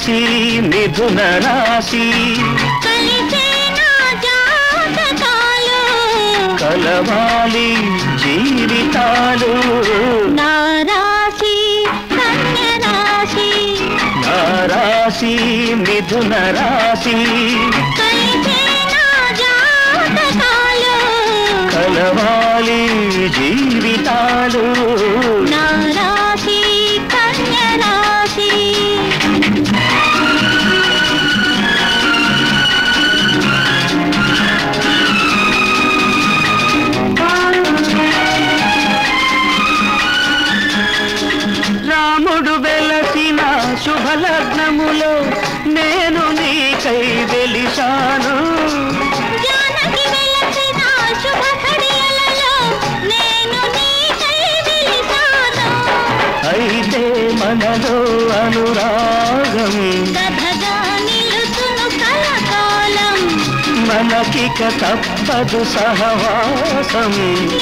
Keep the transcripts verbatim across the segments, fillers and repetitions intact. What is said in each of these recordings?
రాశి మిథున రాశి కలవాలి జీవితాలు నా రాశి కన్య రాశి నా రాశి మిథున రాశి కలవాలి జీవితాలు నా రాశి కన్య రాశి రాముడు వెలసిన శుభలగ్నములో నేను నీకై వెలిశాను అయితే మనలో అనురాగం మనకిక తప్పదు సహవాసం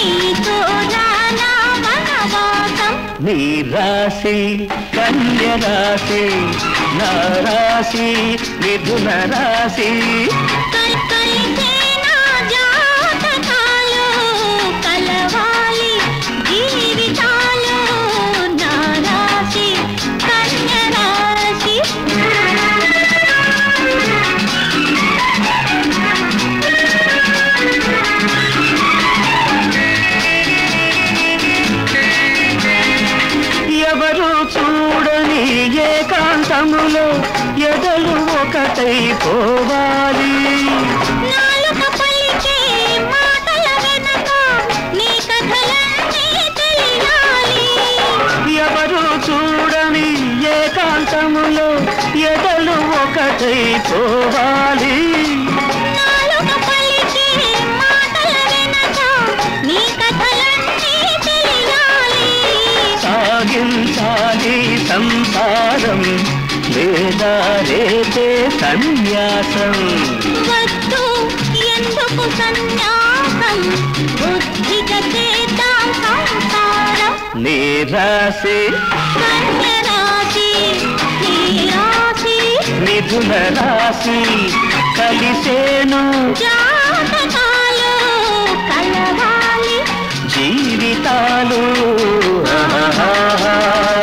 నీ రాశి కన్య రాశి నా రాశి మిథున రాశి చూడని ఏకాంతములో ఎదలు ఒకటై పోవాలి ఎవరు చూడని ఏకాంతములో ఎదలు ఒకటై పోవాలి సాగించాలి సంసారం లేదా రేతే సన్యాసం వద్దు ఎందుకు సన్యాసం బుద్ధిగా చేద్దాం సంసారం నీ రాశి కన్య రాశి నీ రాశి మిథున రాశి కలిసేను జాతకాలు కలవాలి జీవితాలు